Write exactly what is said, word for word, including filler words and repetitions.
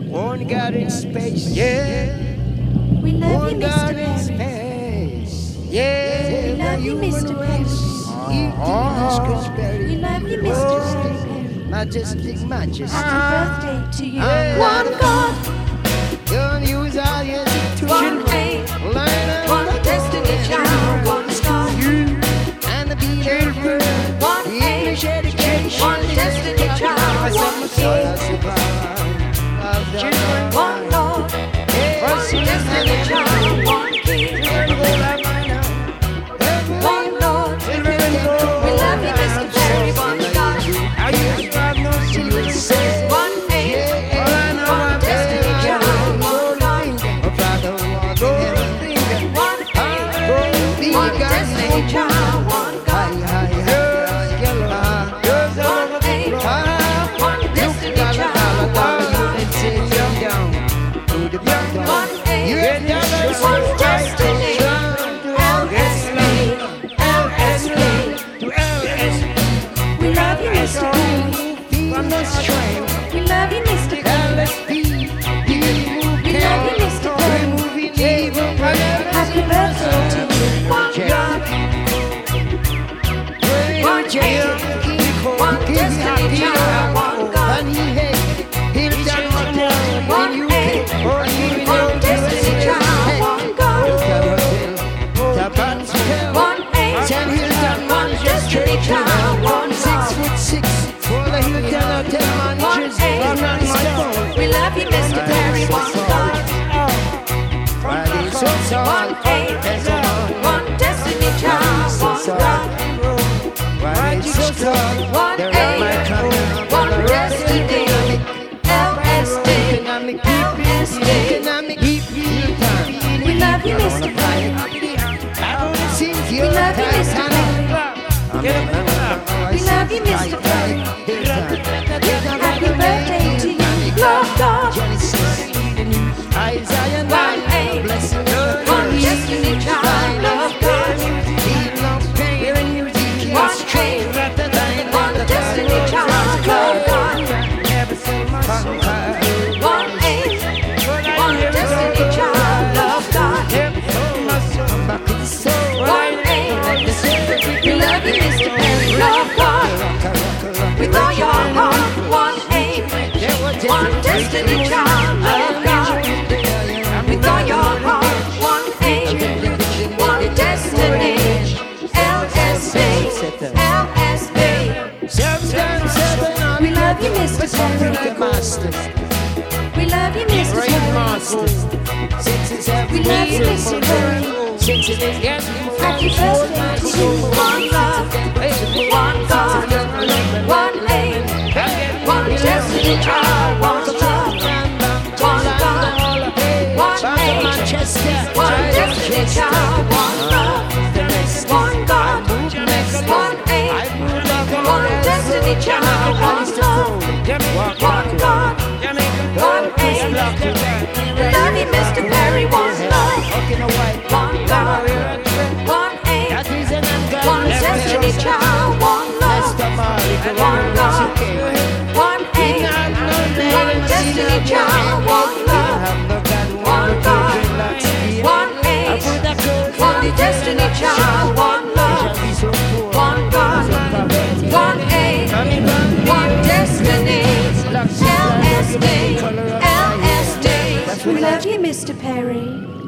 One God in space, yeah. We love One you, Mister God in Perry. space, yeah. We love you, Mister Perry. We love you, Mister Perry. Majestic, majesty. Happy birthday to you. Hey. One God, Don't use all your one aim, one destiny child, one star. And the beautiful, One English aim, education. one destiny child, one king. One Lord, one destiny child, one king. One Lord, we love you, Mister Perry. One God, one aim, one destiny child, one God. One aim, one destiny child, one God. One aim, one destiny child, one God. One aim, one destiny. L S P, L S P. We love you, Mister Perry. We love you, Mister Perry. We love you, Mister Perry. Happy birthday to you. One God, one aim, one destiny child, one God. One aim, one destiny child, one God. One aim, one destiny child, one God. One aim, we love you, Mister Perry. One God. One aim, one destiny child, one God. One aim, one destiny. L S D, L S D. We love you, Mister Perry. We love you, Mister Perry. We love you, Mister Perry. Happy birthday to you, Lord God. One aim, one destiny child, Lord God. One aim, one destiny child, Lord God. One aim, one destiny child, Lord God. One aim, we love you, Mister Perry, Lord God. With all your heart, one aim, one destiny child, Lord God. With all your heart, one aim, one destiny. L S B, L S B. We love you, Mister Perry. We love you, Mister Perry. We love you, Mister Perry. Happy birthday to you. One love, one God, one aim, one destiny child, one love, one God, one aim, one destiny child, one love, one God, one aim, one destiny child, one love, one God, one aim. Love you, Mister Perry. One love, one God, one aim, one destiny child, one love, one God, one aim, one destiny child, one love, one God, one aim, one destiny child, one love, one God, one aim, one destiny. L S D, L S D. We love you, Mister Perry.